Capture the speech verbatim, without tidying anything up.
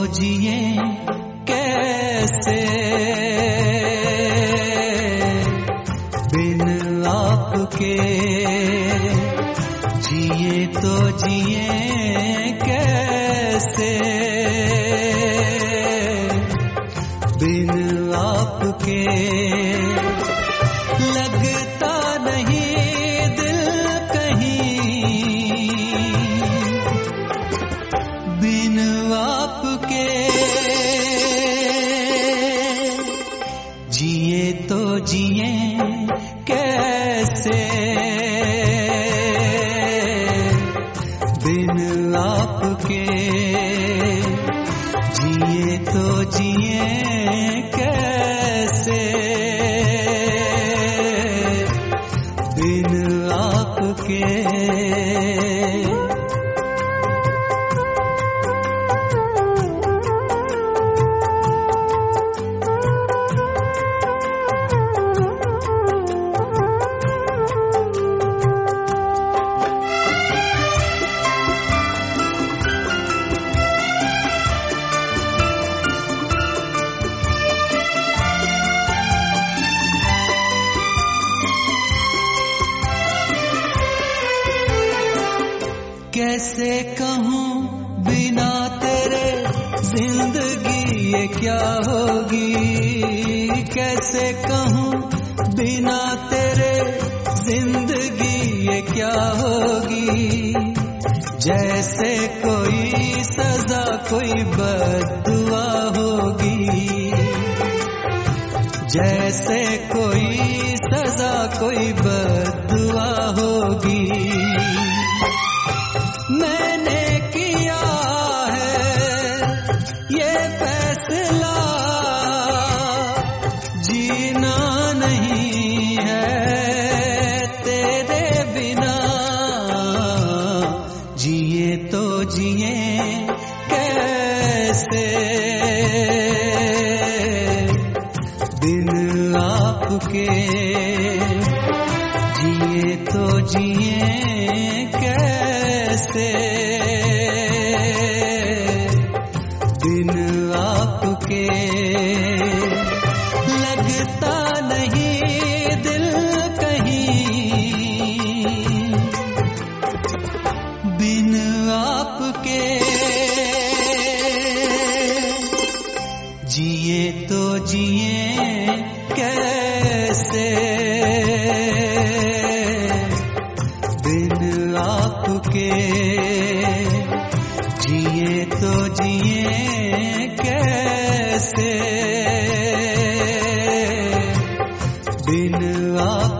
जिए कैसे, बिन आपके जिए तो जिए कैसे, बिन आपके लगता नहीं दिल कहीं, बिन आपके जिए तो जिए कैसे, बिन आपके जिए तो जिए कैसे, बिन आपके। कैसे कहूँ बिना तेरे जिंदगी ये क्या होगी, कैसे कहूँ बिना तेरे जिंदगी ये क्या होगी, जैसे कोई सजा कोई बद्दुआ होगी, जैसे कोई सजा कोई बद्दुआ होगी। मैंने किया है ये फैसला, जीना नहीं है तेरे बिना, जिए तो जिए कैसे, बिन आपके जिए तो जिए कैसे, बिन आपके लगता नहीं दिल कहीं, बिन आपके जिए तो जिए कैसे, बिन आपके जिए तो जिए कैसे, बिन आप